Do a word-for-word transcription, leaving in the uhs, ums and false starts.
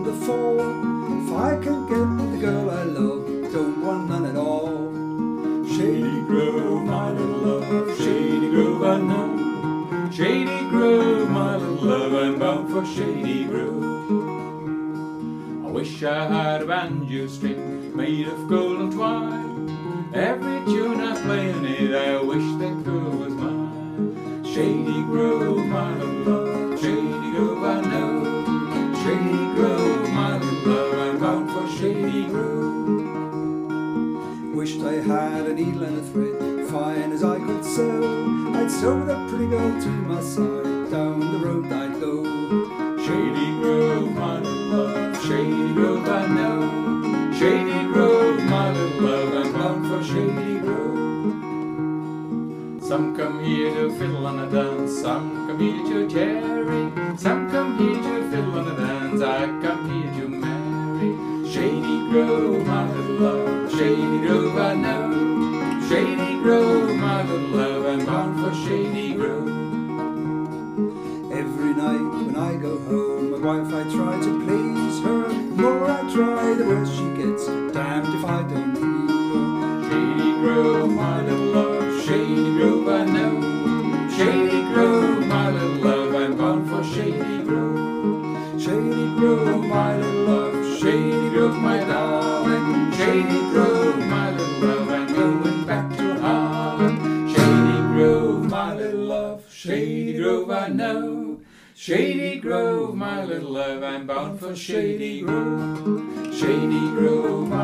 the fall. If I can get the girl I love, don't want none at all. Shady Grove, my little love, Shady Grove I know. Shady Grove, my little love, I'm bound for Shady Grove. I wish I had a banjo string made of golden twine. Every tune I play in it, I wish that girl was mine. Shady Grove, my little love, Shady Grove I know. Shady Grove, my little love, I'm bound for Shady Grove. Wished I had a needle and a thread, fine as I could sew. I'd sew that pretty girl to my side, down the road I'd go. Shady Grove, my little love, Shady Grove I know. Shady Grove, my little love, I'm bound for Shady Grove. Some come here to fiddle and a dance, some come here to cherry, some come here to fiddle and a dance, I come here to marry. Shady Grove, my little love, Shady Grove I know. Shady Grove, my little love, I'm bound for Shady Grove. Every night when I go home, my wife I try to please her. The more I try, the worse she gets, damned if I don't leave her. Shady Grove, my little love, Shady Grove I know. Shady Grove, my little love, I'm bound for Shady Grove. Shady Grove, my little love, Shady Grove, my darling. Shady Grove, my little love, I'm going back to Harlem. Shady Grove, my little love, Shady Grove I know. Shady Grove, my little love, I'm bound for Shady Grove. Shady Grove, my